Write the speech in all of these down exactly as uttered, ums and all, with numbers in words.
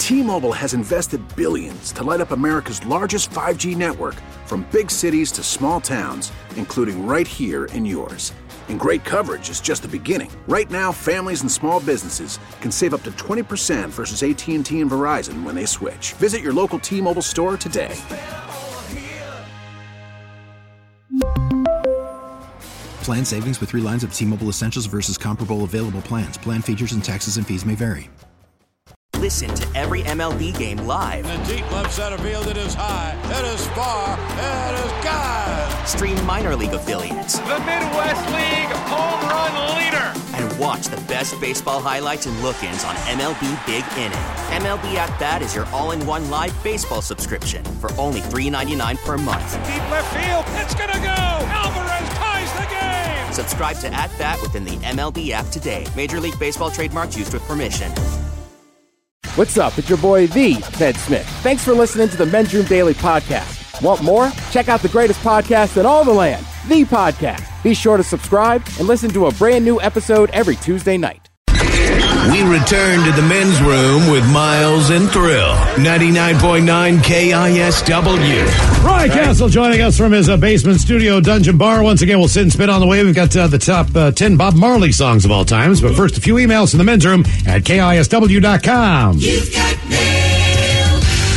T-Mobile has invested billions to light up America's largest five G network, from big cities to small towns, including right here in yours. And great coverage is just the beginning. Right now, families and small businesses can save up to twenty percent versus A T and T and Verizon when they switch. Visit your local T-Mobile store today. Plan savings with three lines of T-Mobile Essentials versus comparable available plans. Plan features and taxes and fees may vary. Listen to every M L B game live. In the deep left center field, it is high, it is far, it is gone. Stream minor league affiliates. The Midwest League home run leader. And watch the best baseball highlights and look-ins on M L B Big Inning. M L B At Bat is your all-in-one live baseball subscription for only three dollars and ninety-nine cents per month. Deep left field, it's gonna go. Alvarez ties the game. Subscribe to At Bat within the M L B app today. Major League Baseball trademarks used with permission. What's up? It's your boy, the Ted Smith. Thanks for listening to the Men's Room Daily Podcast. Want more? Check out the greatest podcast in all the land, The Podcast. Be sure to subscribe and listen to a brand new episode every Tuesday night. We return to the Men's Room with Miles and Thrill. ninety-nine point nine K I S W. Roy Castle joining us from his uh, basement studio dungeon bar. Once again, we'll sit and spin on the way. We've got uh, the top uh, ten Bob Marley songs of all times. But first, a few emails from the Men's Room at K I S W dot com. You've got mail.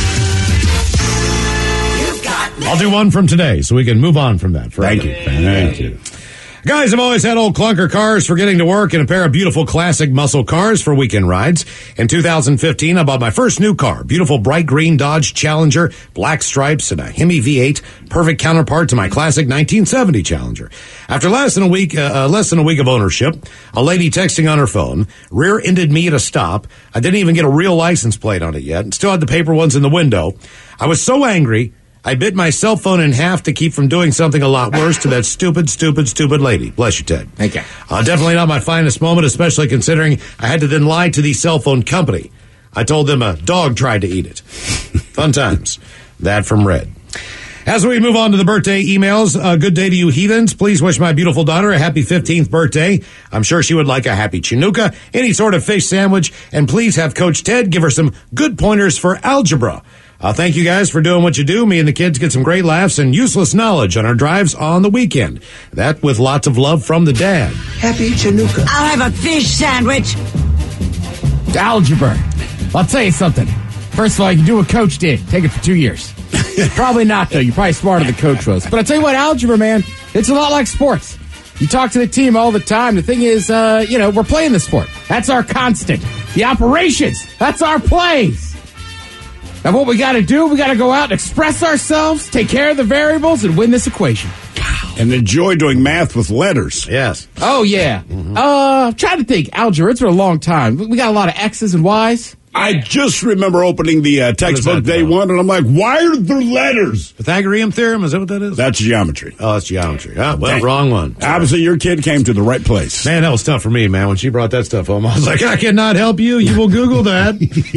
You've got mail. I'll do one from today so we can move on from that. Thank you. Thank you. Guys have always had old clunker cars for getting to work and a pair of beautiful classic muscle cars for weekend rides. In two thousand fifteen, I bought my first new car. Beautiful bright green Dodge Challenger, black stripes, and a Hemi V eight. Perfect counterpart to my classic nineteen seventy Challenger. After less than a week, uh, less than a week of ownership, a lady texting on her phone rear-ended me at a stop. I didn't even get a real license plate on it yet and still had the paper ones in the window. I was so angry, I bit my cell phone in half to keep from doing something a lot worse to that stupid, stupid, stupid lady. Bless you, Ted. Thank you. Uh, definitely not my finest moment, especially considering I had to then lie to the cell phone company. I told them a dog tried to eat it. Fun times. That from Red. As we move on to the birthday emails, uh, good day to you heathens. Please wish my beautiful daughter a happy fifteenth birthday. I'm sure she would like a happy Chinooka, any sort of fish sandwich, and please have Coach Ted give her some good pointers for algebra. Uh, thank you guys for doing what you do. Me and the kids get some great laughs and useless knowledge on our drives on the weekend. That with lots of love from the dad. Happy Chinooka. I'll have a fish sandwich. Algebra. I'll tell you something. First of all, you can do what Coach did. Take it for two years. Probably not, though. You're probably smarter than Coach was. But I tell you what, algebra, man, it's a lot like sports. You talk to the team all the time. The thing is, uh, you know, we're playing the sport. That's our constant. The operations, that's our plays. Now, what we got to do, we got to go out and express ourselves, take care of the variables, and win this equation. And enjoy doing math with letters. Yes. Oh, yeah. Mm-hmm. Uh, I'm trying to think. Algebra, it's been a long time. We got a lot of X's and Y's. I just remember opening the uh, textbook day one, and I'm like, why are there letters? Pythagorean theorem, is that what that is? That's geometry. Oh, that's geometry. Oh, well, Dang. Wrong one. Sorry. Obviously, your kid came to the right place. Man, that was tough for me, man. When she brought that stuff home, I was like, I cannot help you. You will Google that.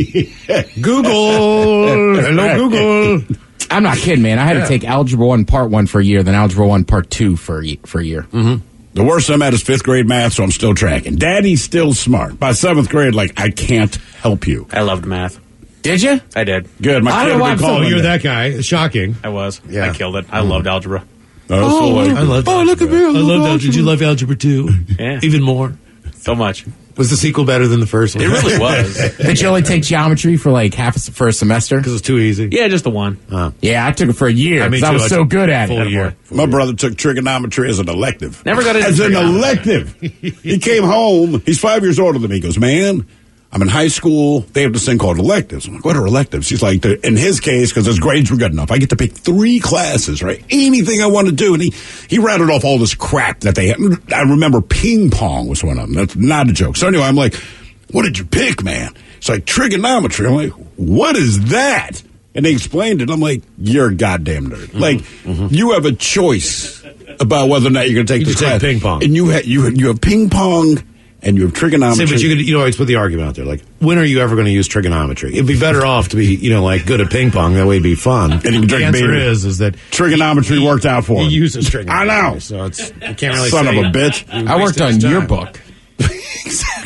Google. Hello, Google. I'm not kidding, man. I had yeah. to take Algebra one Part one for a year, then Algebra one Part two for a, for a year. Mm-hmm. The worst I'm at is fifth grade math, so I'm still tracking. Daddy's still smart. By seventh grade, like, I can't help you. I loved math. Did you? I did. Good. My I kid don't know why would I'm call so you were that guy. Shocking. I was. Yeah. I killed it. I mm. loved algebra. Oh, so like, I loved oh look at me. I, I loved algebra. Did you love algebra too? Yeah. Even more. So much. Was the sequel better than the first one? It really was. Did you only take geometry for like half a, for a semester? Because it was too easy. Yeah, just the one. Oh. Yeah, I took it for a year because I, I was so good at full it. Year. My year. brother took trigonometry as an elective. Never got into As an trigonometry. elective. He came home. He's five years older than me. He goes, man, I'm in high school. They have this thing called electives. I'm like, what are electives? He's like, in his case, because his grades were good enough, I get to pick three classes, right? Anything I want to do. And he, he rattled off all this crap that they had. I remember ping pong was one of them. That's not a joke. So anyway, I'm like, what did you pick, man? It's like trigonometry. I'm like, what is that? And they explained it. I'm like, you're a goddamn nerd. Mm-hmm. Like, mm-hmm. you have a choice about whether or not you're going to take you this class. Take ping pong. And you, ha- you, you have ping pong and you have trigonometry. See, but you could, you know, always put the argument out there. Like, when are you ever going to use trigonometry? It'd be better off to be, you know, like good at ping pong. That way it'd be fun. And you can drink the answer beer. is, is that trigonometry he, worked out for him. He uses trigonometry. I know. So it's, you can't really Son say of a bitch. I worked on your book. Exactly.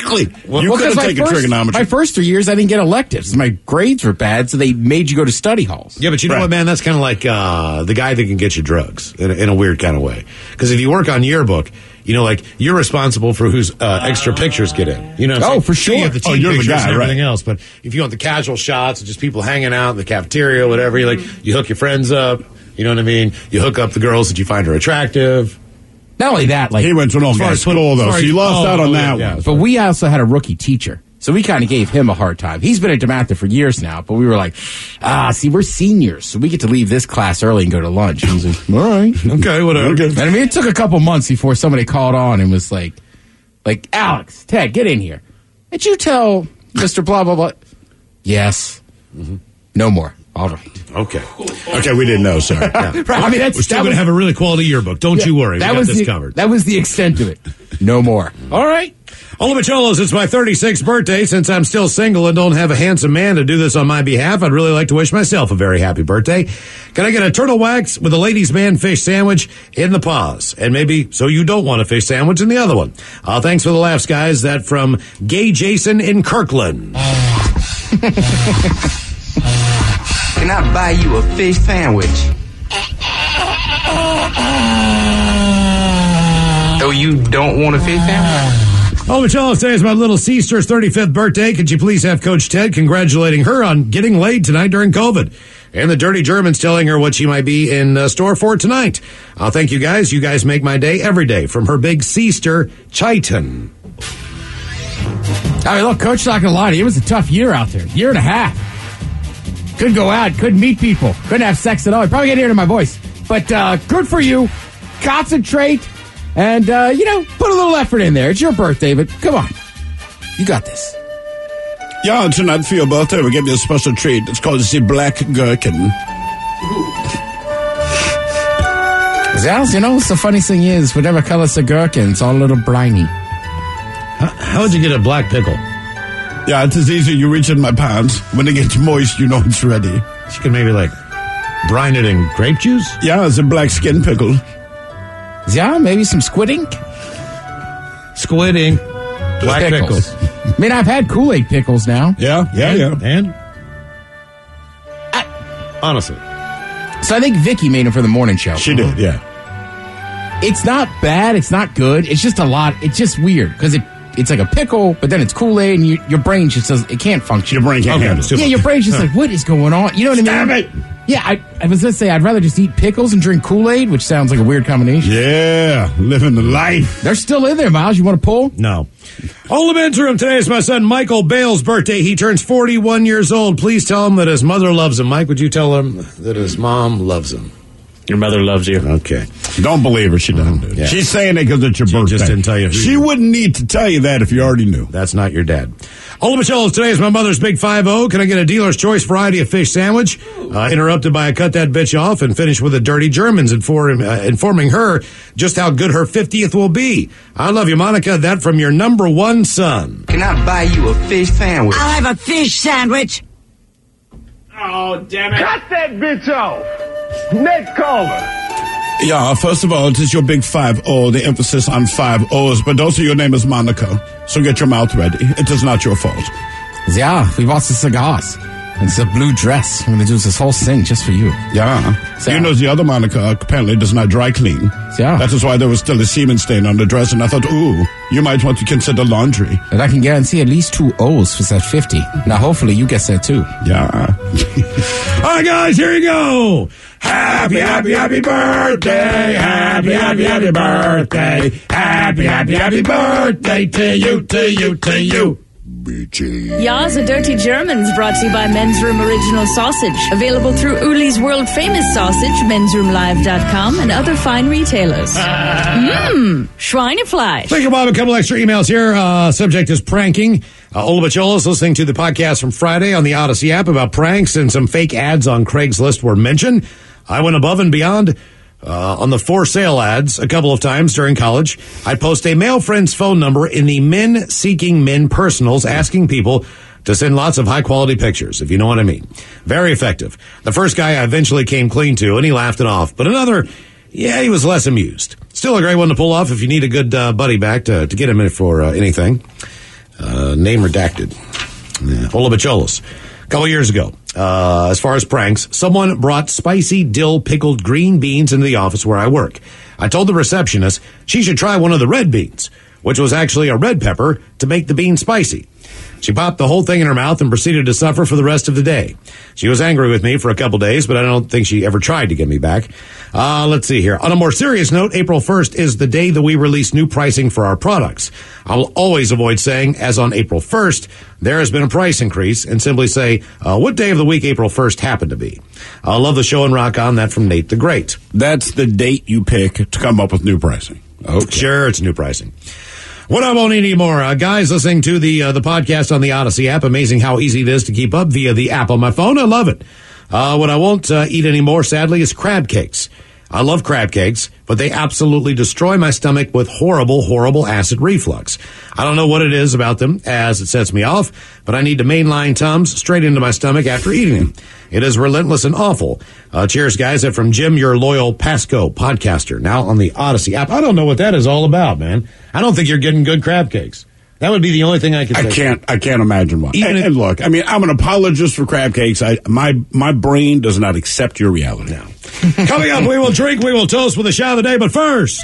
Exactly. Well, you well, could 'cause have my taken first- trigonometry. My first three years, I didn't get electives. My grades were bad, so they made you go to study halls. Yeah, but you know Right. what, man? That's kind of like uh, the guy that can get you drugs in a, in a weird kind of way. Because if you work on yearbook, you know, like you're responsible for whose uh, extra pictures get in. You know, what I'm Oh, saying? for So you sure. have the team Oh, you're the pictures guy, and everything right. else. But if you want the casual shots, and just people hanging out in the cafeteria, whatever, you like you hook your friends up. You know what I mean? You hook up the girls that you find are attractive. Not only that, like He went to an all As far guy as- school, as though, far so as- you lost oh, out on oh, that yeah, one. but we also had a rookie teacher. So we kind of gave him a hard time. He's been at DeMatha for years now, but we were like, ah, see, we're seniors, so we get to leave this class early and go to lunch. And he was like, all right. Okay, whatever. Okay. And I mean, it took a couple months before somebody called on and was like, like, Alex, Ted, get in here. Did you tell Mister Blah, blah, blah? Yes. Mm-hmm. No more. All right. Okay. Okay, we didn't know, sir. Yeah. Right, I mean, that's, We're still that going to was- have a really quality yearbook. Don't yeah, you worry. We That got was this the, covered. That was the extent of it. No more. All right. Hola, Cholos, it's my thirty-sixth birthday. Since I'm still single and don't have a handsome man to do this on my behalf, I'd really like to wish myself a very happy birthday. Can I get a turtle wax with a ladies' man fish sandwich in the paws? And maybe so you don't want a fish sandwich in the other one. Uh, thanks for the laughs, guys. That from Gay Jason in Kirkland. Can I buy you a fish sandwich? Oh, you don't want a fish sandwich? Oh, Michelle, today is my little sister's thirty-fifth birthday. Could you please have Coach Ted congratulating her on getting laid tonight during COVID? And the Dirty Germans telling her what she might be in uh, store for tonight. Uh, thank you, guys. You guys make my day every day. From her big sister, Chaitan. I mean, look, Coach, not going to lie to you. It was a tough year out there. Year and a half. Couldn't go out. Couldn't meet people. Couldn't have sex at all. You probably can't hear it in my voice. But uh, good for you. Concentrate. And, uh, you know, put a little effort in there. It's your birthday, but come on. You got this. Yeah, tonight for your birthday, we give you a special treat. It's called the Black Gherkin. Zals, you know, the funny thing is, whatever color's the gherkin, it's all a little briny. How, how would you get a black pickle? Yeah, it's as easy. You reach in my pants. When it gets moist, you know it's ready. She could maybe, like, brine it in grape juice? Yeah, it's a black skin pickle. Yeah, maybe some squid ink? Squid ink. Black pickles. I mean, I've had Kool-Aid pickles now. Yeah, yeah, and, yeah. And? Honestly. So I think Vicky made them for the morning show. She did, yeah. It's not bad. It's not good. It's just a lot. It's just weird because it it's like a pickle, but then it's Kool-Aid, and you, your brain just does it can't function. Your brain can't Okay, handle it's too it. Yeah, your brain's just like, what is going on? You know what I mean? Damn it! Yeah, I, I was gonna say I'd rather just eat pickles and drink Kool-Aid, which sounds like a weird combination. Yeah, living the life. They're still in there, Miles. You want to pull? No. All the men's room today is my son Michael Bale's birthday. He turns forty-one years old. Please tell him that his mother loves him. Mike, would you tell him that his mom loves him? Your mother loves you. Okay. Don't believe her. She doesn't, dude. Yeah. She's saying it because it's your She birthday. just didn't tell you who She you- wouldn't need to tell you that if you already knew. That's not your dad. Hola, Michelle. Today is my mother's big five oh. Can I get a dealer's choice variety of fish sandwich? Uh, interrupted by a cut that bitch off and finish with the Dirty Germans inform, uh, informing her just how good her fiftieth will be. I love you, Monica. That from your number one son. Can I buy you a fish sandwich? I'll have a fish sandwich. Oh, damn it. Cut that bitch off. Ned Calder. Yeah, first of all, it is your big five oh, the emphasis on five O's, but also your name is Monica, so get your mouth ready. It is not your fault. Yeah, we bought the cigars. And it's a blue dress. I'm going to do this whole thing just for you. Yeah. So- You know, the other Monica apparently does not dry clean. Yeah. That is why there was still a semen stain on the dress, and I thought, ooh, you might want to consider laundry. And I can guarantee at least two O's for that fifty. Now, hopefully, you get that too. Yeah. All right, guys, here you go. Happy, happy, happy birthday. Happy, happy, happy birthday. Happy, happy, happy birthday to you, to you, to you. Ya's a Dirty Germans brought to you by Men's Room Original Sausage. Available through Uli's world famous sausage, mens room live dot com, and other fine retailers. Mmm, Schweinefleisch. Thank you, Bob. A couple extra emails here. Uh, subject is pranking. Uh, Ola Bacholos listening to the podcast from Friday on the Odyssey app about pranks, and some fake ads on Craigslist were mentioned. I went above and beyond uh, on the for sale ads a couple of times during college. I'd post a male friend's phone number in the men seeking men personals, asking people to send lots of high quality pictures, if you know what I mean. Very effective. The first guy I eventually came clean to, and he laughed it off. But another, yeah, he was less amused. Still a great one to pull off if you need a good uh, buddy back to, to get him in for uh, anything. Uh, name redacted. Yeah. Ola Bacholos. A couple years ago, uh, as far as pranks, someone brought spicy dill pickled green beans into the office where I work. I told the receptionist she should try one of the red beans, which was actually a red pepper, to make the bean spicy. She popped the whole thing in her mouth and proceeded to suffer for the rest of the day. She was angry with me for a couple days, but I don't think she ever tried to get me back. Uh, let's see here. On a more serious note, April first is the day that we release new pricing for our products. I'll always avoid saying, as on April first, there has been a price increase, and simply say, uh, what day of the week April first happened to be. I love the show and rock on. That from Nate the Great. That's the date you pick to come up with new pricing. Okay. Sure, it's new pricing. What I won't eat anymore, uh, guys listening to the uh, the podcast on the Odyssey app. Amazing how easy it is to keep up via the app on my phone. I love it. Uh, what I won't uh, eat anymore, sadly, is crab cakes. I love crab cakes, but they absolutely destroy my stomach with horrible, horrible acid reflux. I don't know what it is about them, as it sets me off, but I need to mainline Tums straight into my stomach after eating them. It is relentless and awful. Uh, cheers, guys. That from Jim, your loyal Pasco podcaster, now on the Odyssey app. I don't know what that is all about, man. I don't think you're getting good crab cakes. That would be the only thing I could say. I can't, I can't imagine why. And, and look, I mean, I'm an apologist for crab cakes. I, my, my brain does not accept your reality. No. Coming up, we will drink, we will toast with a shot of the day, but first.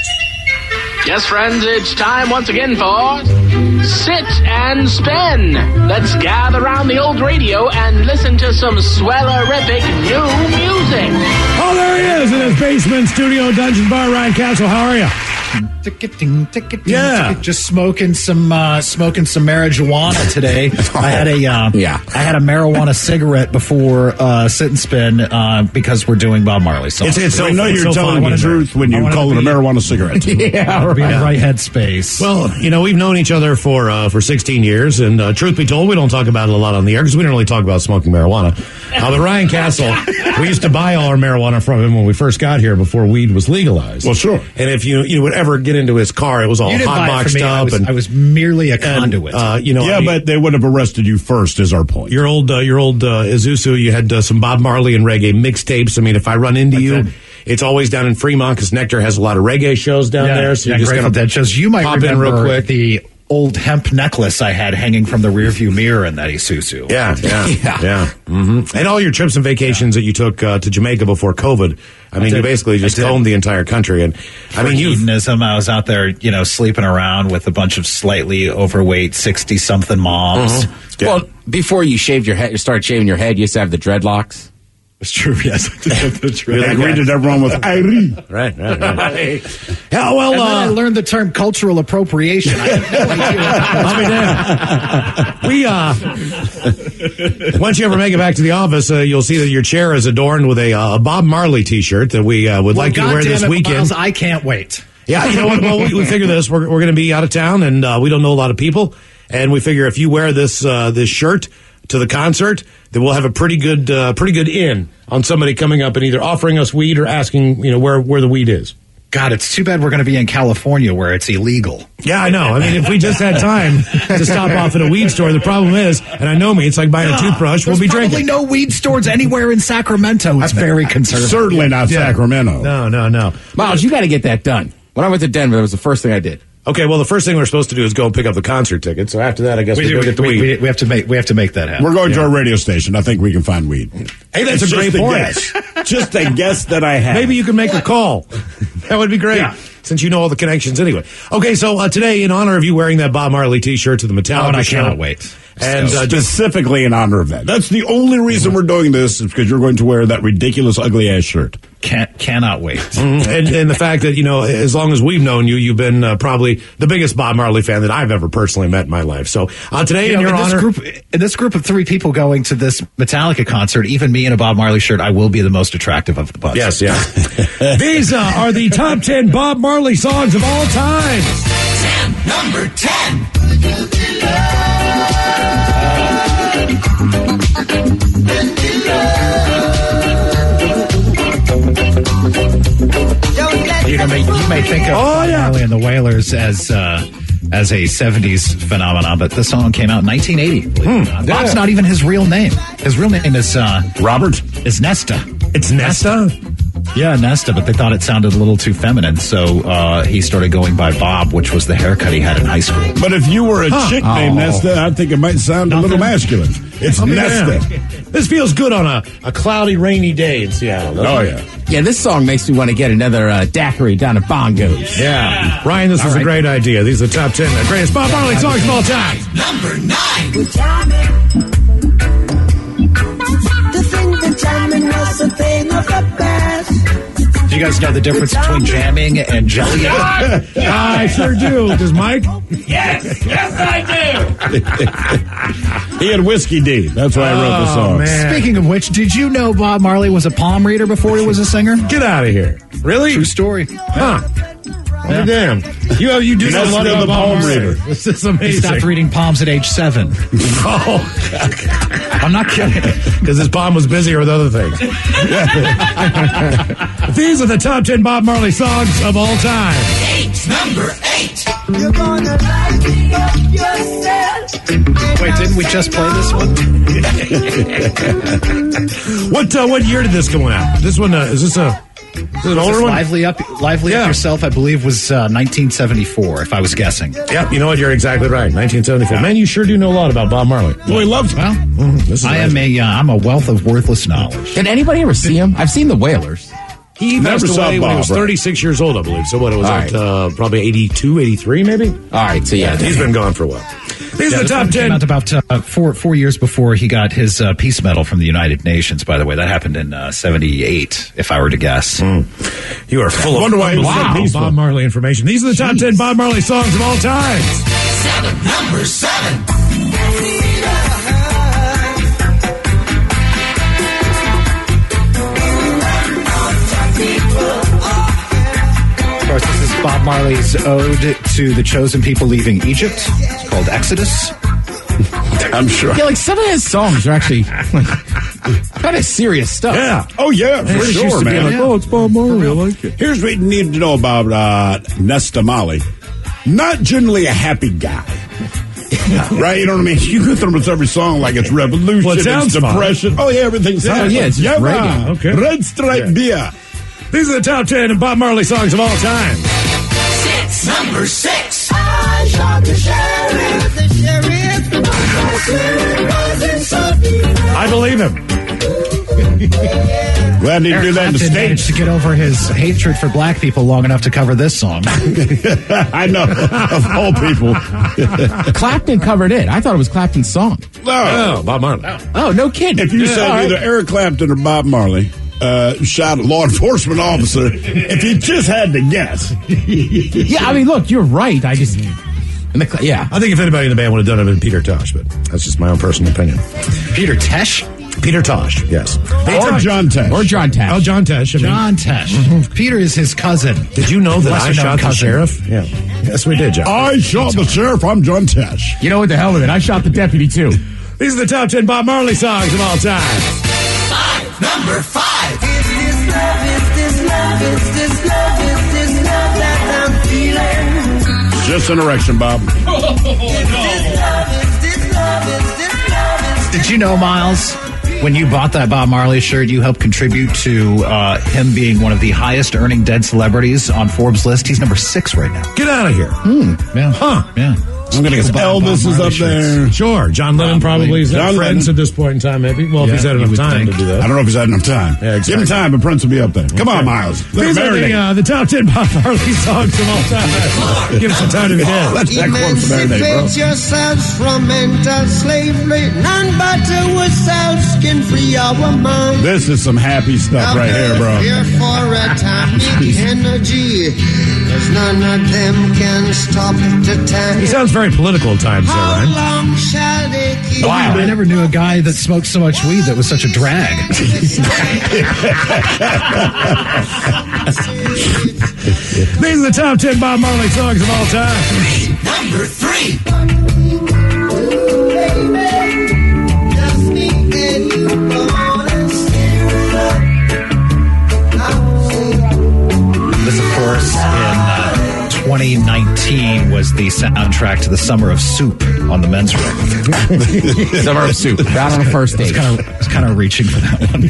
Yes, friends, it's time once again for Sit and Spin. Let's gather around the old radio and listen to some swellerific new music. Oh, there he is in his basement studio dungeon bar. Ryan Castle, how are you? Ticketing, ticketing, yeah. Ticket, just smoking some, uh, smoking some marijuana today. I had a, uh, yeah. I had a marijuana cigarette before uh, Sit and Spin uh, because we're doing Bob Marley songs. It's, it's so I know you're so telling the truth when you call it a marijuana cigarette. Yeah, right. Be in the right headspace. Well, you know, we've known each other for uh, for sixteen years, and uh, truth be told, we don't talk about it a lot on the air because we don't really talk about smoking marijuana. Uh, but Ryan Castle, we used to buy all our marijuana from him when we first got here before weed was legalized. Well, sure. And if you you would ever get into his car, it was all hot boxed up. I was, and I was merely a conduit. And, uh, you know, yeah, I mean, but they would have arrested you first, is our point. Your old, uh, your old uh, Isuzu, you had uh, some Bob Marley and reggae mixtapes. I mean, if I run into you, did. it's always down in Fremont because Nectar has a lot of reggae shows down yeah, there. So yeah, you're just Grateful gonna Dead shows. You might pop remember in real quick. the old hemp necklace I had hanging from the rearview mirror in that Isuzu. Yeah, yeah, yeah. yeah. Mm-hmm. And all your trips and vacations yeah. that you took uh, to Jamaica before COVID. I mean, I you basically just combed the entire country. And I mean, you hedonism. I was out there, you know, sleeping around with a bunch of slightly overweight sixty-something moms. Mm-hmm. Yeah. Well, before you shaved your head, you started shaving your head, you used to have the dreadlocks. It's true, yes. That's right. I greeted everyone with Irie. Right, right, right. Yeah, well, and uh, then I learned the term cultural appropriation. I had no idea. I'll be damned. We, uh, once you ever make it back to the office, uh, you'll see that your chair is adorned with a, uh, a Bob Marley t-shirt that we uh, would well, like you to wear this it, weekend. Miles, I can't wait. Yeah, you know what? Well, we, we figure this. We're, we're going to be out of town, and uh, we don't know a lot of people. And we figure if you wear this uh, this shirt to the concert, then we'll have a pretty good uh, pretty good in on somebody coming up and either offering us weed or asking, you know, where where the weed is. God, it's too bad we're going to be in California where it's illegal. Yeah, I know. I mean, if we just had time to stop off at a weed store, the problem is, and I know me, it's like buying a toothbrush. We'll be drinking. There's probably no weed stores anywhere in Sacramento. It's very conservative. Certainly not yeah. Sacramento. No, no, no. Miles, you got to get that done. When I went to Denver, that was the first thing I did. Okay, well, the first thing we're supposed to do is go and pick up the concert ticket. So after that, I guess we, we go we, get the we, weed. We, we have to make we have to make that happen. We're going yeah. to our radio station. I think we can find weed. Hey, that's it's a great point. Guess. Just a guess that I have. Maybe you can make what? a call. That would be great. Yeah. Since you know all the connections anyway. Okay, so uh, today, in honor of you wearing that Bob Marley T-shirt to the Metallica oh, and I show, cannot wait. And so, uh, specifically in honor of that. That's the only reason we're doing this is because you're going to wear that ridiculous, ugly ass shirt. Can't, cannot wait. Mm-hmm. and, and the fact that, you know, as long as we've known you, you've been uh, probably the biggest Bob Marley fan that I've ever personally met in my life. So uh, today, you in know, your in honor, this group, in this group of three people going to this Metallica concert, even me in a Bob Marley shirt, I will be the most attractive of the bunch. Yes, yes. These uh, are the top ten Bob Marley songs of all time. ten, number ten. You know, may, you may think of oh, Bob yeah. Marley and the Wailers as uh, as a seventies phenomenon, but this song came out in nineteen eighty. Hmm. Bob's yeah. not even his real name. His real name is uh, Robert. Is Nesta. It's Nesta. Yeah, Nesta, but they thought it sounded a little too feminine, so uh, he started going by Bob, which was the haircut he had in high school. But if you were a Huh. chick named Oh. Nesta, I think it might sound a little masculine. It's Oh, Nesta. man. This feels good on a, a cloudy, rainy day in Seattle. doesn't Oh, it? yeah. Yeah, this song makes me want to get another uh, daiquiri down at Bongos. Yeah. Ryan, this All was a right. great idea. These are the top ten greatest Bob Marley songs of all time. Number nine. To think that jamming was a thing of the past. Do you guys know the difference between jamming and jelly? I sure do. Does Mike? Yes, yes, I do. He had Whiskey D. That's why I wrote the Oh, song. man. Speaking of which, did you know Bob Marley was a palm reader before he was a singer? Get out of here. Really? True story. Huh. Oh, damn. You have, you do know a lot Nesta about the Bob palm Marley. reader. This is He amazing. stopped reading palms at age seven. Oh, I'm not kidding. because his palm was busy with other things. These are the top ten Bob Marley songs of all time. Eight. Number eight. You're gonna like it up yourself. Wait, didn't we just play this one? What uh, what year did this come out? This one uh, is this a is it an older one? Lively Up, Lively Yeah. Up Yourself, I believe, was uh, nineteen seventy-four, if I was guessing. Yep, you know what? You're exactly right. nineteen seventy-four. Man, you sure do know a lot about Bob Marley. Well, he loves Well, This is I am amazing. a, uh, I'm a wealth of worthless knowledge. Did anybody ever see him? I've seen the Wailers. He Never passed saw away when he Bob, was right? thirty-six years old, I believe. So what, it was All at right. uh, probably eighty-two, eighty-three maybe? All right, so yeah. He's been gone for a while. These Yeah, are the this top one came ten. out about uh, four four years before he got his uh, peace medal from the United Nations. By the way, that happened in uh, seventy-eight, if I were to guess. You are full I of wonder why he was so wow, peaceful. Bob Marley information. These are the top ten Bob Marley songs of all time. Seven. Number seven. Of course, this is Bob Marley's ode to the chosen people leaving Egypt. It's called Exodus. I'm sure. Yeah, like some of his songs are actually like, kind of serious stuff. Yeah. Oh, yeah, for British sure, used to be man. like, oh, it's Bob Marley. I like it. Here's what you need to know about uh, Nesta Marley. Not generally a happy guy. Right? You know what I mean? You go through with every song like it's revolution, Well, it it's sounds fun. depression. Oh, yeah, everything's Yeah, fine. yeah, it's just yeah, reggae. man. Okay. Red Stripe Yeah. Beer. These are the top ten of Bob Marley songs of all time. Six. Number six. I shot the sheriff, the sheriff. I believe him. Glad he Eric do that in the Clapton managed States. to get over his hatred for black people long enough to cover this song. I know. Of all people. Clapton covered it. I thought it was Clapton's song. No. Oh, Bob Marley. Oh, no kidding. If you Yeah, said all right. either Eric Clapton or Bob Marley uh, shot a law enforcement officer, if you just had to guess. Yeah, I mean, look, you're right. I just. And the, cl- yeah. I think if anybody in the band would have done it, it would been Peter Tosh, but that's just my own personal opinion. Peter Tesh? Peter Tosh, yes. Or John Tesh. Or John Tesh. Oh, John Tesh. I mean, John Tesh. Peter is his cousin. Did you know that I Lesser-known shot the cousin. sheriff? Yeah. Yes, we did, John. I shot the sheriff. I'm John Tesh. You know what the hell with it? I shot the deputy, too. These are the top ten Bob Marley songs of all time. Five. Number five. Is this love, is this love, is this love, is this love that I'm feeling? Just an erection, Bob. Is this love, is this love, is this love, is Did you know, Miles, when you bought that Bob Marley shirt, you helped contribute to uh, him being one of the highest earning dead celebrities on Forbes' list? He's number six right now. Get out of here. Yeah. Huh. Yeah. I'm going to guess Bob- Elvis Bob is Marley up there. Sure. John Lennon probably is John friends Lennon. at this point in time, maybe. Well, if Yeah, he's had you enough would time think. to do that. I don't know if he's had enough time. Yeah, exactly. Give him time, but Prince will be up there. Come on, Miles. Let These him are the, marinate. uh, the top ten Bob Marley songs of all time. Give us some time to be dead. Let that corpse marinate, Emancipate bro. yourselves from mental slavery. None but ourselves can free our minds. This is some happy stuff right here, bro. Here for atomic energy. Cause none of them can stop the time. He sounds very political at times, there, How Ryan. long shall they keep? Wow, I never knew a guy that smoked so much weed that was such a drag. These are the top ten Bob Marley songs of all time. Number three. Just me and you, come on and steer it up. This, of course, in uh, twenty nineteen was the soundtrack to The Summer of Soup on the men's room. Summer of soup. Out on a first date. I was kind of reaching for that one.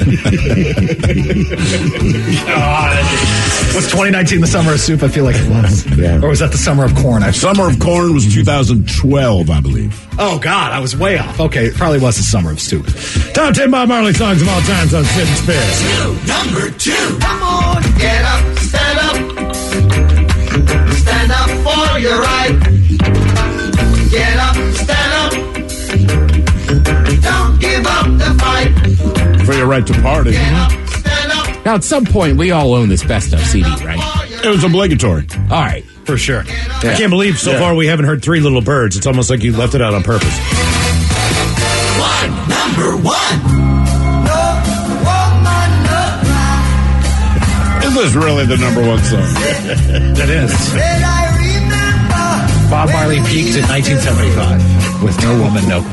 Was twenty nineteen the summer of soup? I feel like it was. Yeah. Or was that the summer of corn? I Summer of corn was two thousand twelve, I believe. Oh, God, I was way off. Okay, it probably was the summer of soup. Top ten Bob Marley songs of all times on Sit and Spin. Number two. Come on, get up, stand up. Stand up for your right. Get up, stand up. Don't give up the fight. For your right to party. Get up, stand up. Now, at some point, we all own this best of C D, right? It was obligatory. All right. For sure. I can't believe so Yeah. far we haven't heard Three Little Birds. It's almost like you left it out on purpose. One. Number one. Is this really the number one song? It is. Bob Marley peaked in nineteen seventy-five with No Woman, No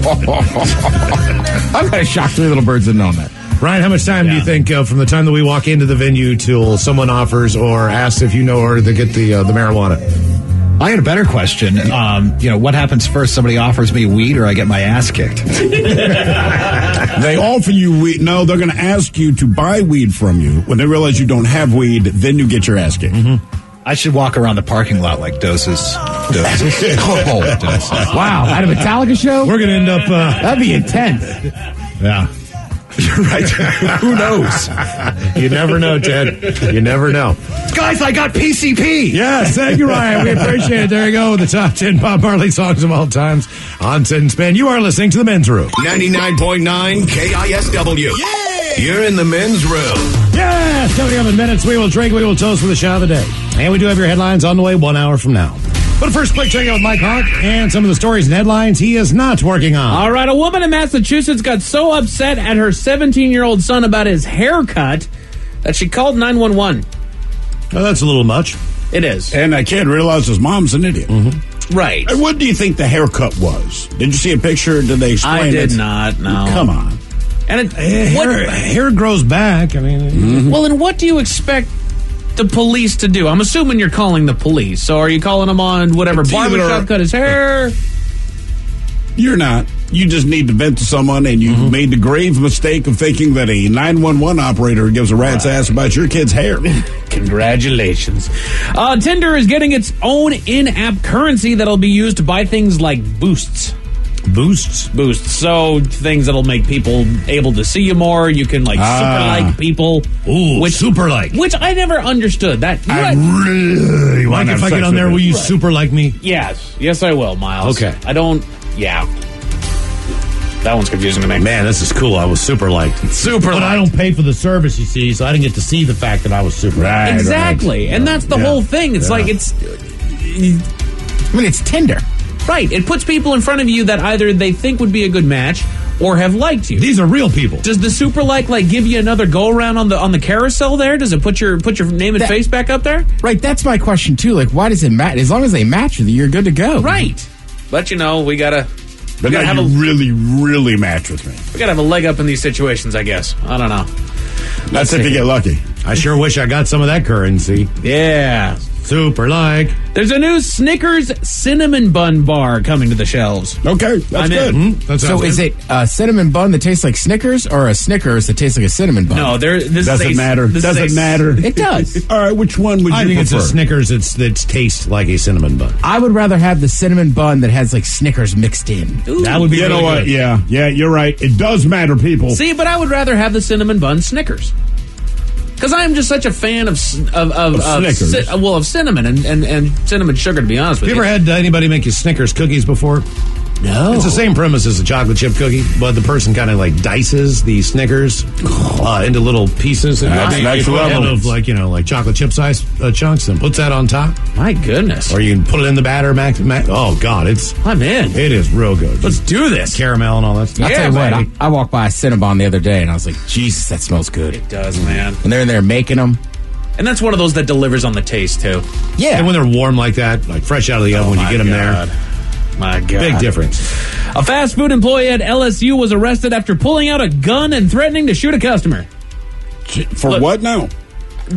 Cry. I'm kind of shocked Three Little Birds didn't own that. Ryan, how much time Yeah. do you think uh, from the time that we walk into the venue till someone offers or asks if you know where to get the uh, the marijuana? I had a better question. Um, you know, what happens first? Somebody offers me weed or I get my ass kicked? They offer you weed. No, they're going to ask you to buy weed from you. When they realize you don't have weed, then you get your ass kicked. Mm-hmm. I should walk around the parking lot like doses. Doses. Oh, doses. wow. At a Metallica show? We're going to end up... Uh, That'd be intense. Yeah. You're right. Who knows? You never know, Ted. You never know. Guys, I got P C P. Yes, thank you, Ryan. We appreciate it. There you go. The top ten Bob Marley songs of all times on Sit and Spin. You are listening to The Men's Room. ninety-nine point nine K I S W. Yeah! You're in the men's room. Yes, coming up in minutes, we will drink, we will toast for the shot of the day. And we do have your headlines on the way one hour from now. But first, quick check out with Mike Hawk and some of the stories and headlines he is not working on. All right, a woman in Massachusetts got so upset at her seventeen-year-old son about his haircut that she called nine one one. Well, that's a little much. It is. And that kid realized his mom's an idiot. Mm-hmm. Right. And what do you think the haircut was? Did you see a picture? Did they explain I did it? not, no. Come on. And it, Hair, what, hair grows back. I mean, Mm-hmm. well, and what do you expect the police to do? I'm assuming you're calling the police. So are you calling them on whatever It's either- barbershop cut his hair? You're not. You just need to vent to someone, and you Mm-hmm. made the grave mistake of thinking that a nine one one operator gives a rat's ass about your kid's hair. Congratulations. Uh, Tinder is getting its own in-app currency that'll be used to buy things like boosts. Boosts? Boosts. So things that'll make people able to see you more. You can like Ah. super like people. Ooh, which, super like. Which I never understood. That I you know, really Like want to if have I sex get on with there, you. will you Right. super like me? Yes. Yes, I will, Miles. Okay. I don't. Yeah. That one's confusing to me. Man, this is cool. I was super liked. Super But I liked. don't pay for the service, you see, so I didn't get to see the fact that I was super Right. liked. Exactly. And that's the Yeah. whole thing. It's Yeah. like it's. I mean, it's Tinder. Right. It puts people in front of you that either they think would be a good match or have liked you. These are real people. Does the super like like give you another go around on the on the carousel there? Does it put your put your name and That- face back up there? Right, that's my question, too. Like, why does it matter? As long as they match with you, you're good to go. Right. But you know, we gotta But we gotta now have you a really, really match with me. we gotta have a leg up in these situations, I guess. I don't know. That's if you get lucky. I sure wish I got some of that currency. Yeah. Super like. There's a new Snickers cinnamon bun bar coming to the shelves. Okay, that's I'm good. in. Mm, that So sounds is good. it a cinnamon bun that tastes like Snickers or a Snickers that tastes like a cinnamon bun? No, there. This Doesn't is a, matter. This Doesn't is a, matter. It does. All right, which one would you I think prefer? it's a Snickers that's that tastes like a cinnamon bun. I would rather have the cinnamon bun that has like Snickers mixed in. That would be You really know what? good. Yeah, yeah, you're right. It does matter, people. See, but I would rather have the cinnamon bun Snickers. Because I am just such a fan of c- of of, Of of Snickers. ci- well of cinnamon and, and, and cinnamon sugar. To be honest with Have you, you ever had uh, anybody make you Snickers cookies before? No. It's the same premise as a chocolate chip cookie, but the person kind of like dices the Snickers uh, into little pieces. And That's they- next they put level. it of like, you know, like chocolate chip size uh, chunks and puts that on top. My goodness, Or you can put it in the batter. Max, max, oh, God, it's I'm in. it is real good. Let's do this. Caramel and all that stuff. I'll Yeah, tell you what, I, baby. I walked by a Cinnabon the other day and I was like, Jesus, that smells good. It does, man. And they're in there making them. And that's one of those that delivers on the taste too. Yeah. And when they're warm like that, like fresh out of the oven, when you my get them God. there, My God, big difference. A fast food employee at L S U was arrested after pulling out a gun and threatening to shoot a customer. For Look. what now?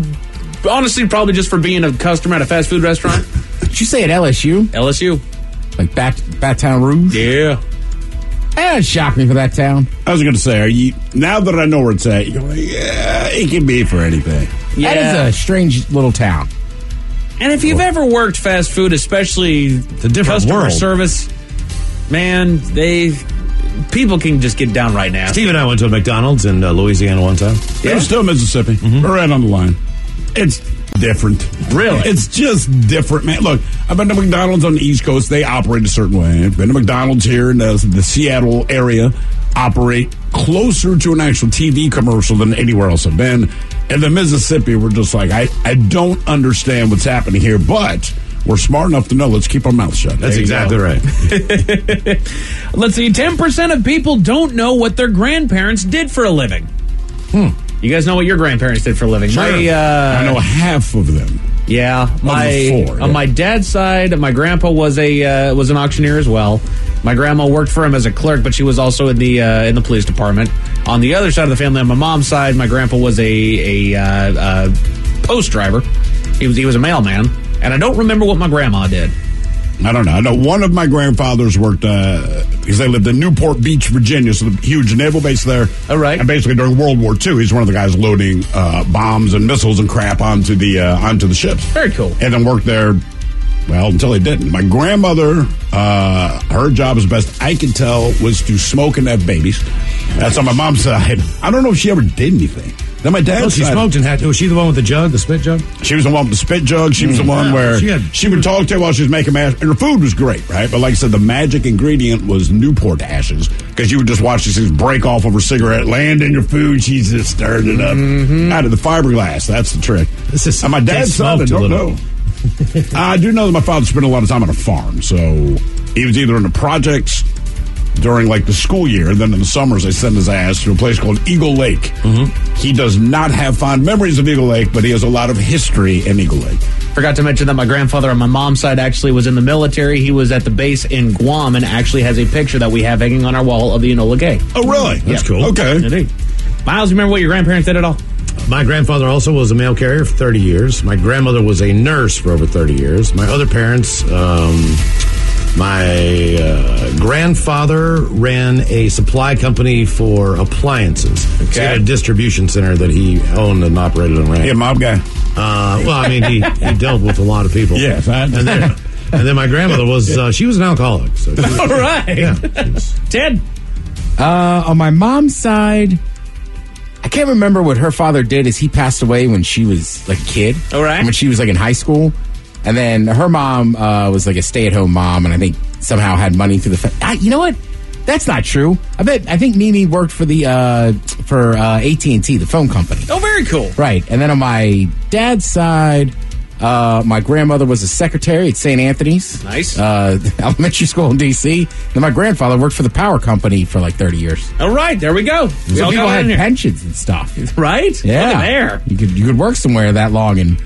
Honestly, probably just for being a customer at a fast food restaurant. Did you say at L S U? L S U. like Bat Baton Rouge. Yeah. That shocked me for that town. I was going to say, are you now that I know where it's at, you're like, yeah, it can be for anything. Yeah. That is a strange little town. And if you've ever worked fast food, especially a different customer world. service, man, they people can just get downright nasty. Steve and I went to a McDonald's in uh, Louisiana one time. Yeah. It was still Mississippi. Mm-hmm. We're right on the line. It's different. Really? It's just different, man. Look, I've been to McDonald's on the East Coast. They operate a certain way. I've been to McDonald's here in the, the Seattle area. Operate closer to an actual T V commercial than anywhere else I've been. And then Mississippi, we're just like, I, I don't understand what's happening here, but we're smart enough to know. Let's keep our mouths shut. That's exactly right. Let's see. ten percent of people don't know what their grandparents did for a living. Hmm. You guys know what your grandparents did for a living? Sure. My, uh, I know half of them. Yeah, my four, yeah. on my dad's side, my grandpa was a uh, was an auctioneer as well. My grandma worked for him as a clerk, but she was also in the uh, in the police department. On the other side of the family, on my mom's side, my grandpa was a a uh, uh, post driver. He was he was a mailman, and I don't remember what my grandma did. I don't know. I know one of my grandfathers worked, uh, because they lived in Newport Beach, Virginia, so the huge naval base there. All right. And basically during World War Two, he's one of the guys loading uh, bombs and missiles and crap onto the uh, onto the ships. Very cool. And then worked there, well, until he didn't. My grandmother, uh, her job, as best I can tell, was to smoke and have babies. That's on my mom's side. I don't know if she ever did anything. Then my dad's Oh, she side, smoked and had. Was she the one with the jug, the spit jug? She was the one with the spit jug. She was the one Yeah, where she she, had- would talk to her while she was making mash. And her food was great, right? But like I said, the magic ingredient was Newport ashes. Because you would just watch these things break off of her cigarette, land in your food. She's just stirred it up. Mm-hmm. Out of the fiberglass. That's the trick. This is and my dad's they side, I smoked a don't little. know. I do know that my father spent a lot of time on a farm. So he was either in the projects during like the school year, and then in the summers they send his ass to a place called Eagle Lake. Mm-hmm. He does not have fond memories of Eagle Lake, but he has a lot of history in Eagle Lake. Forgot to mention that my grandfather on my mom's side actually was in the military. He was at the base in Guam and actually has a picture that we have hanging on our wall of the Enola Gay. Oh, really? That's Yeah. cool. Okay. Indeed. Miles, you remember what your grandparents did at all? My grandfather also was a mail carrier for thirty years. My grandmother was a nurse for over thirty years. My other parents, um, my uh, grandfather ran a supply company for appliances. Okay. He had a distribution center that he owned and operated and ran. Yeah, mob guy. Uh, well, I mean, he, he dealt with a lot of people. Yes, I and then, and then my grandmother was, uh, she was an alcoholic. So she was, All right. Yeah. she was- Ted? Uh, on my mom's side, I can't remember what her father did. Is he passed away when she was like a kid? All right. When she was like in high school, and then her mom uh, was like a stay-at-home mom, and I think somehow had money through the. Fa- I, you know what? That's not true. I bet. I think Mimi worked for the uh, for uh, A T and T, the phone company. Oh, very cool. Right. And then on my dad's side, uh, my grandmother was a secretary at Saint Anthony's. Nice. Uh, elementary school in D C. And my grandfather worked for the power company for like thirty years. All right, there we go. So all people got had in here. pensions and stuff. Right? Yeah. Look at there. You could you could work somewhere that long and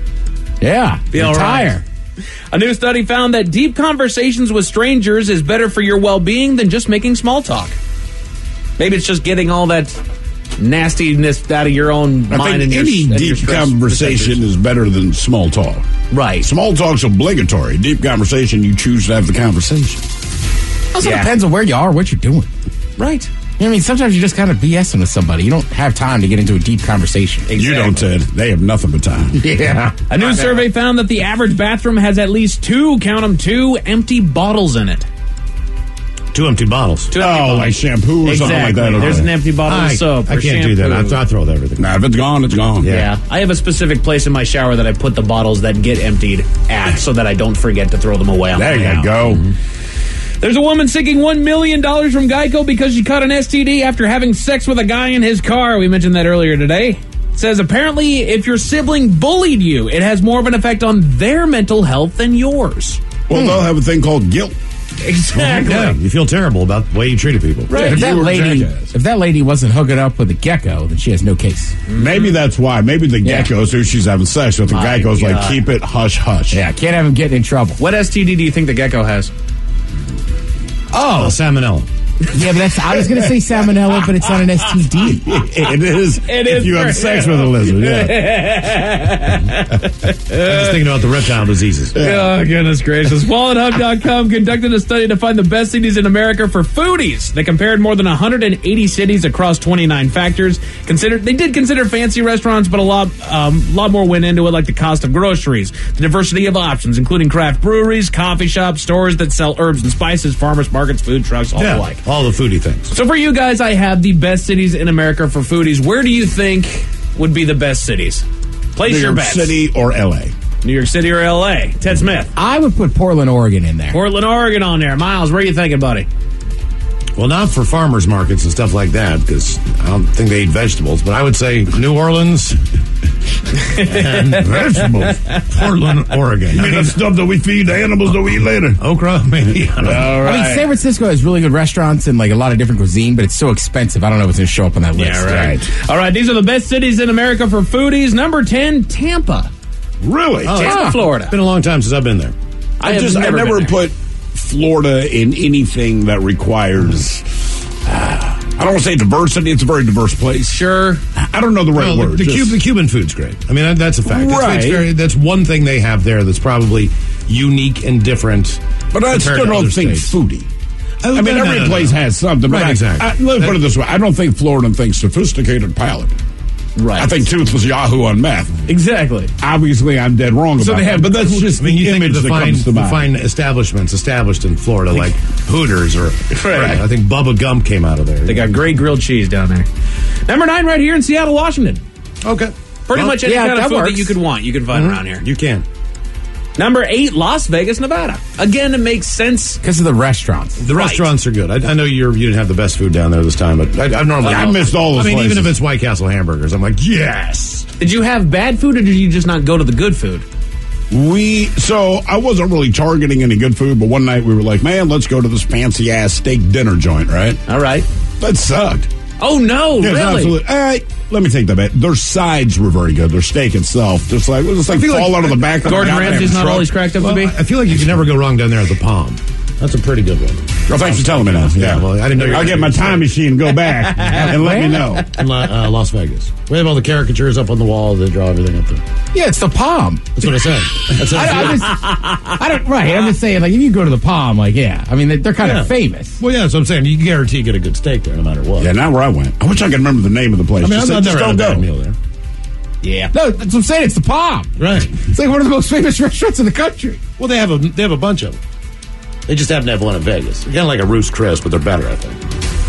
yeah, Be all retire. right. A new study found that deep conversations with strangers is better for your well-being than just making small talk. Maybe it's just getting all that nastiness out of your own I mind think and your, any and your deep stress conversation receptors. is better than small talk. Right. Small talk's obligatory. Deep conversation, you choose to have the conversation. Also Yeah. depends on where you are, what you're doing. Right. You know what I mean, sometimes you're just kind of BSing with somebody. You don't have time to get into a deep conversation. You don't, Ted. They have nothing but time. Yeah. A new survey found that the average bathroom has at least two, count them, two empty bottles in it. Two empty bottles. Two empty Oh, bottles. like shampoo or exactly. something like that. Okay. There's an empty bottle I, of soap. I or can't do that. I, shampoo. I throw everything. Nah, if it's gone, it's gone. Yeah. I have a specific place in my shower that I put the bottles that get emptied at so that I don't forget to throw them away on There the way you out. go. There's a woman seeking one million dollars from Geico because she caught an S T D after having sex with a guy in his car. We mentioned that earlier today. It says apparently if your sibling bullied you, it has more of an effect on their mental health than yours. Well, Hmm. they'll have a thing called guilt. Exactly. Yeah, you feel terrible about the way you treated people. Right. If that You were lady, jackass. if that lady wasn't hooking up with a gecko, then she has no case. Maybe that's why. Maybe the Yeah. gecko's who she's having sex with. The My gecko's like, God. keep it hush hush. Yeah, can't have him getting in trouble. What S T D do you think the gecko has? Oh, salmonella. Yeah, but that's, I was going to say salmonella, but it's not an S T D. It is It if is you have for- sex with a lizard, yeah. I'm just thinking about the reptile diseases. Oh, goodness gracious. Wallet Hub dot com conducted a study to find the best cities in America for foodies. They compared more than one hundred eighty cities across twenty-nine factors. Considered, they did consider fancy restaurants, but a lot, um, lot more went into it, like the cost of groceries, the diversity of options, including craft breweries, coffee shops, stores that sell herbs and spices, farmers markets, food trucks, all Yeah, alike. all the foodie things. So for you guys, I have the best cities in America for foodies. Where do you think would be the best cities? Place New your York bets. City or L A? New York City or L A? Ted Smith. I would put Portland, Oregon in there. Portland, Oregon on there. Miles, where are you thinking, buddy? Well, not for farmers markets and stuff like that, because I don't think they eat vegetables, but I would say New Orleans and vegetables. Portland, Oregon. You mean the stuff that we feed the animals that we eat later? Okra, maybe. I don't know. All right. I mean, San Francisco has really good restaurants and like a lot of different cuisine, but it's so expensive. I don't know what's going to show up on that list. Yeah, right. All right, these are the best cities in America for foodies. Number ten, Tampa. Really? Oh, Tampa, yeah. Florida. It's been a long time since I've been there. I I have just I never never been there. put Florida in anything that requires. Uh, I don't want to say diversity. It's a very diverse place. Sure. I don't know the right Well, word. the, Just- Cuban, the Cuban food's great. I mean, that, that's a fact. It's- Right. It's very, that's one thing they have there that's probably unique and different. But I compared still to don't other think states. foodie. Oh, I mean, no, no, every no, place no. has something. But Right, I, exactly. I, let me put it this way. I don't think Florida thinks sophisticated palate. Right. I think Toothless Yahoo on meth. Exactly. Obviously, I'm dead wrong So about they have, that. But that's just I mean, the you think image of the that fine, comes to the mind. fine establishments established in Florida, like Hooters or Right. I think Bubba Gump came out of there. They got great grilled cheese down there. Number nine, right here in Seattle, Washington. Okay. Pretty Well, much any yeah, kind of that food works. that you could want, you can find Mhm. around here. You can. Number eight, Las Vegas, Nevada. Again, it makes sense. Because of the restaurants. The Right. restaurants are good. I, I know you're, you didn't have the best food down there this time, but I, I've normally I missed all those I mean, even places. if it's White Castle hamburgers, I'm like, yes. Did you have bad food, or did you just not go to the good food? We so I wasn't really targeting any good food, but one night we were like, man, let's go to this fancy ass steak dinner joint, right? All right. That sucked. Oh, no, Yeah, really? absolutely. Uh, let me take that back. Their sides were very good. Their steak itself, just like, was just like I feel fall like- out of the back of Gordon the goddamn Ramsay's not truck. all he's cracked up Well, to be? I feel like you can never go wrong down there at the Palm. That's a pretty good one. Well, thanks for telling me that. Yeah, Yeah, well, I didn't know you were I'll get gonna my do time machine and go back and let me know. In La- uh, Las Vegas. We have all the caricatures up on the wall. They draw everything up there. Yeah, it's the Palm. That's what I said. That's what I, I I, said. just, I don't, right, I'm just saying, like, if you go to the Palm, like, yeah. I mean, they- they're kind Yeah. of famous. Well, yeah, that's what I'm saying. You can guarantee you get a good steak there no matter what. Yeah, now where I went. I wish I could remember the name of the place. I mean, just I've, I've just never had don't a bad go. meal there. Yeah. No, that's what I'm saying. It's the Palm. Right. It's like one of the most famous restaurants in the country. Well, they have a they have a bunch of them. They just happen to have one in Vegas. Kind of like a Roost Chris, but they're better, I think.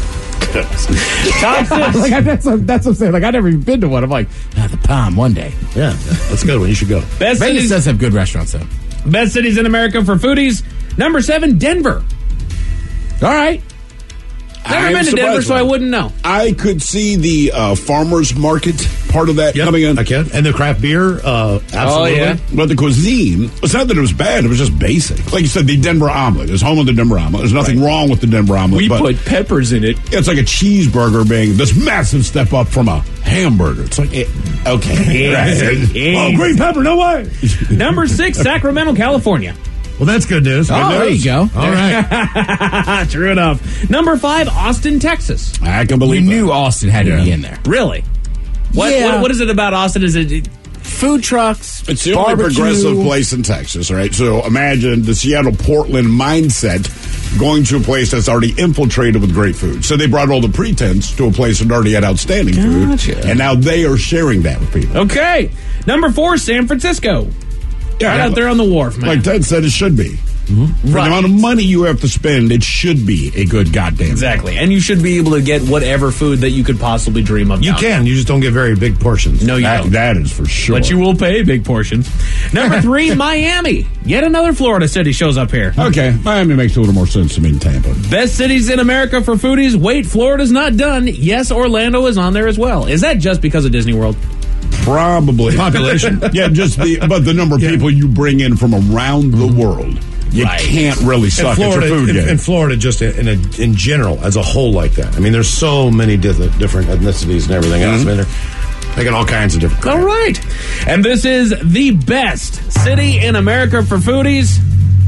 Top six. like, I, that's, what, that's what I'm saying. Like, I've never even been to one. I'm like, ah, the Palm one day. Yeah, that's a good one. You should go. Best Vegas cities, does have good restaurants, though. best cities in America for foodies. Number seven, Denver. All right. Never I'm been to Denver, surprised so by I that. wouldn't know. I could see the uh, farmers market part of that Yep, coming in. I can. And the craft beer, uh, absolutely. yeah. But the cuisine, it's not that it was bad, it was just basic. Like you said, the Denver omelet is home of the Denver omelet. There's nothing wrong with the Denver omelet. We but put peppers in it. it's like a cheeseburger being this massive step up from a hamburger. It's like, it, okay. Right. Oh, green pepper, no way. Number six, Sacramento, California. Well, that's good news. Oh, Good there news. you go. All right. True enough. Number five, Austin, Texas. I can You believe knew that. Austin had to Yeah. be in there. Really? What, Yeah. what, what is it about Austin? Is it Food trucks, It's the only barbecue. progressive place in Texas, right? So imagine the Seattle-Portland mindset going to a place that's already infiltrated with great food. So they brought all the pretense to a place that already had outstanding Gotcha. food, and now they are sharing that with people. okay? Number four, San Francisco. Yeah, Right out there on the wharf, man. Like Ted said, it should be. For the Right. amount of money you have to spend, it should be a good goddamn. Exactly. And you should be able to get whatever food that you could possibly dream of. You down can. You just don't get very big portions. there. No, you That, don't. that is for sure. But you will pay big portions. Number three, Miami. Yet another Florida city shows up here. Okay, Miami makes a little more sense to me than Tampa. Best cities in America for foodies. Wait, Florida's not done. Yes, Orlando is on there as well. Is that just because of Disney World? Probably Population. yeah, just the but the number of people you bring in from around the world, you Right. can't really In suck at Florida, your food in, game. in Florida, just in a, in general, as a whole, like that. I mean, there's so many di- different ethnicities and everything else. I mean, they're they got all kinds of different. All right. And this is the best city in America for foodies,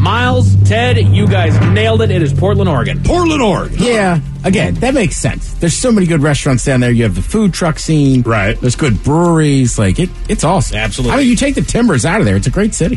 Miles, Ted, you guys nailed it. It is Portland, Oregon. Portland, Oregon. Yeah, again, that makes sense. There's so many good restaurants down there. You have the food truck scene. Right. There's good breweries. Like, it, it's awesome. Absolutely. I mean, you take the Timbers out of there, it's a great city.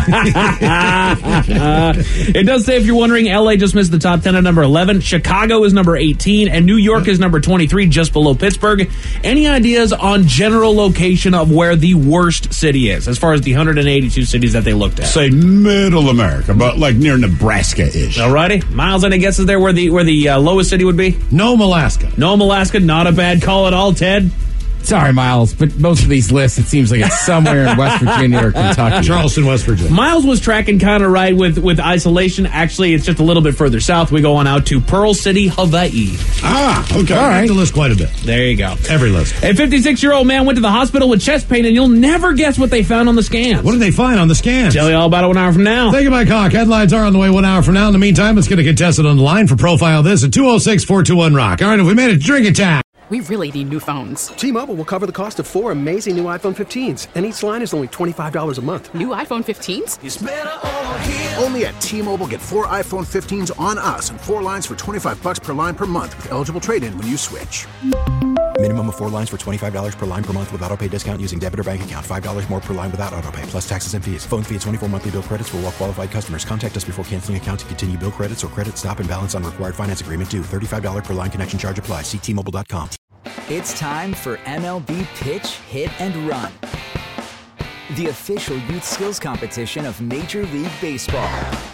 uh, it does say, if you're wondering, L A just missed the top ten at number eleven. Chicago is number eighteen, and New York is number twenty-three, just below Pittsburgh. Any ideas on general location of where the worst city is, as far as the one hundred eighty-two cities that they looked at? Say middle America, but like near Nebraska-ish. Alrighty. Miles, any guesses there where the where the uh, lowest city would be? Nome, Alaska. Nome, Alaska, not a bad call at all, Ted. Sorry, Miles, but most of these lists, it seems like it's somewhere in West Virginia or Kentucky. Charleston, West Virginia. Miles was tracking kind of right with, with isolation. Actually, it's just a little bit further south. We go on out to Pearl City, Hawaii. Ah, okay. All right. I like the list quite a bit. There you go. Every list. A fifty-six-year-old man went to the hospital with chest pain, and you'll never guess what they found on the scans. What did they find on the scans? Tell you all about it one hour from now. Thank you, Mike Hawk. Headlines are on the way one hour from now. In the meantime, let's get a contestant on the line for Profile This at two oh six, four two one, rock. All right, if we made it, drink it time. We really need new phones. T-Mobile will cover the cost of four amazing new iPhone fifteens, and each line is only twenty-five dollars a month. New iPhone fifteens? It's better over here. Only at T-Mobile, get four iPhone fifteens on us and four lines for twenty-five bucks per line per month with eligible trade-in when you switch. Minimum of four lines for twenty-five dollars per line per month with autopay discount using debit or bank account. five dollars more per line without autopay, plus taxes and fees. Phone fee at twenty-four monthly bill credits for well-qualified customers. Contact us before canceling account to continue bill credits or credit stop and balance on required finance agreement due. thirty-five dollars per line connection charge applies. See T Mobile dot com. It's time for M L B Pitch, Hit, and Run, the official youth skills competition of Major League Baseball.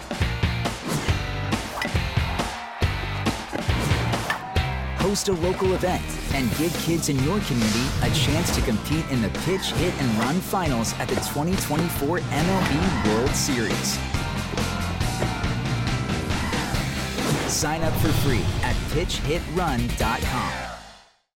Host a local event and give kids in your community a chance to compete in the Pitch, Hit, and Run finals at the twenty twenty-four M L B World Series. Sign up for free at pitch hit run dot com.